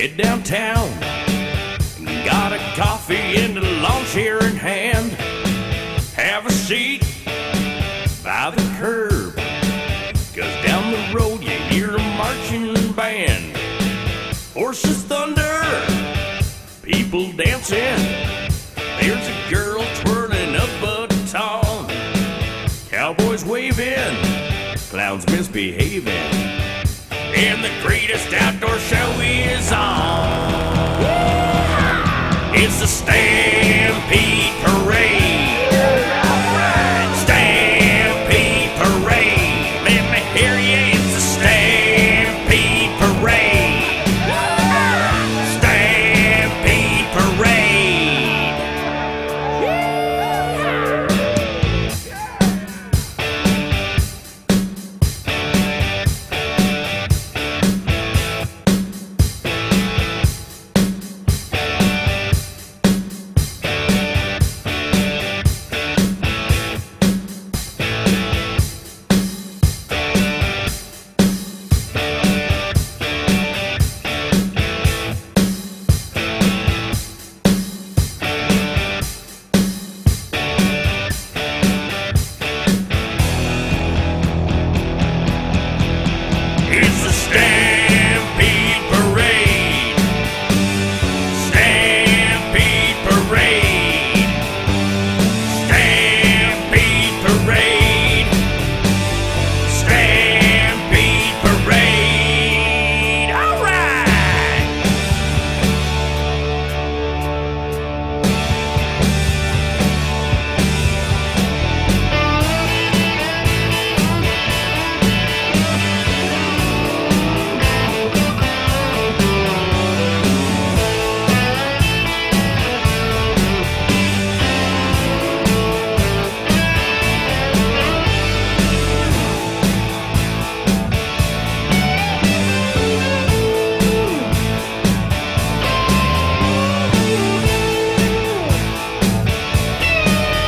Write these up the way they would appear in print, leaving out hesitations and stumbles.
Head downtown, got a coffee and a lawn chair in hand. Have a seat by the curb, 'cause down the road you hear a marching band. Horses thunder, people dancing. There's a girl twirling a baton. Cowboys waving, clowns misbehaving, and the greatest outdoor show is on. It's the Stampede Parade. Stampede Parade. Let me hear you. It's the Stampede Parade. Stampede Parade. It's the Stampede Parade. Stampede Parade. Stampede Parade. Stampede Parade. All right.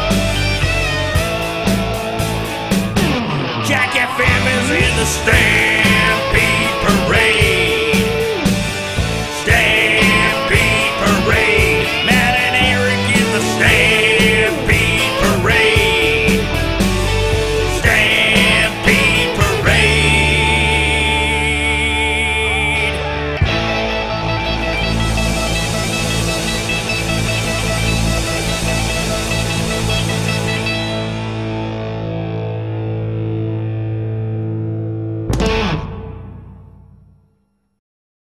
Jack FM is in the stand.